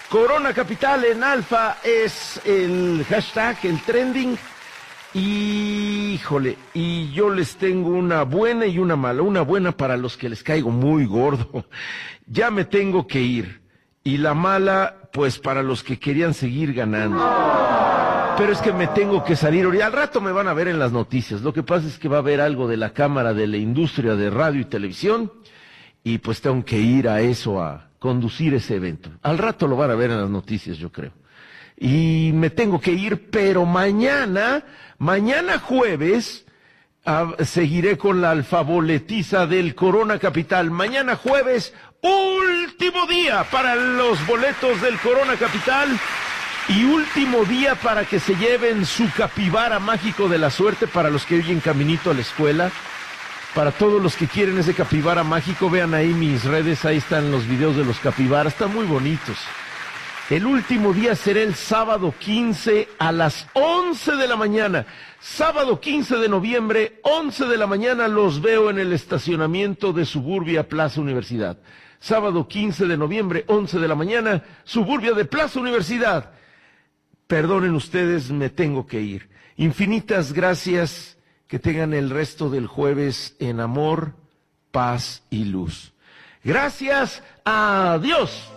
Corona Capital en Alfa es el hashtag, el trending. Y, híjole, y yo les tengo una buena y una mala. Una buena para los que les caigo muy gordo. Ya me tengo que ir. Y la mala, pues para los que querían seguir ganando. Pero es que me tengo que salir. Y al rato me van a ver en las noticias. Lo que pasa es que va a haber algo de la Cámara de la Industria de Radio y Televisión. Y pues tengo que ir a eso, a conducir ese evento. Al rato lo van a ver en las noticias, yo creo. Y me tengo que ir, pero mañana jueves, seguiré con la alfaboletiza del Corona Capital. Mañana jueves, último día para los boletos del Corona Capital y último día para que se lleven su capibara mágico de la suerte para los que oyen caminito a la escuela. Para todos los que quieren ese capibara mágico, vean ahí mis redes, ahí están los videos de los capibaras, están muy bonitos. El último día será el sábado 15 a las 11 de la mañana. Sábado 15 de noviembre, 11 de la mañana, los veo en el estacionamiento de Suburbia Plaza Universidad. Sábado 15 de noviembre, 11 de la mañana, Suburbia de Plaza Universidad. Perdonen ustedes, me tengo que ir. Infinitas gracias. Que tengan el resto del jueves en amor, paz y luz. Gracias. Adiós.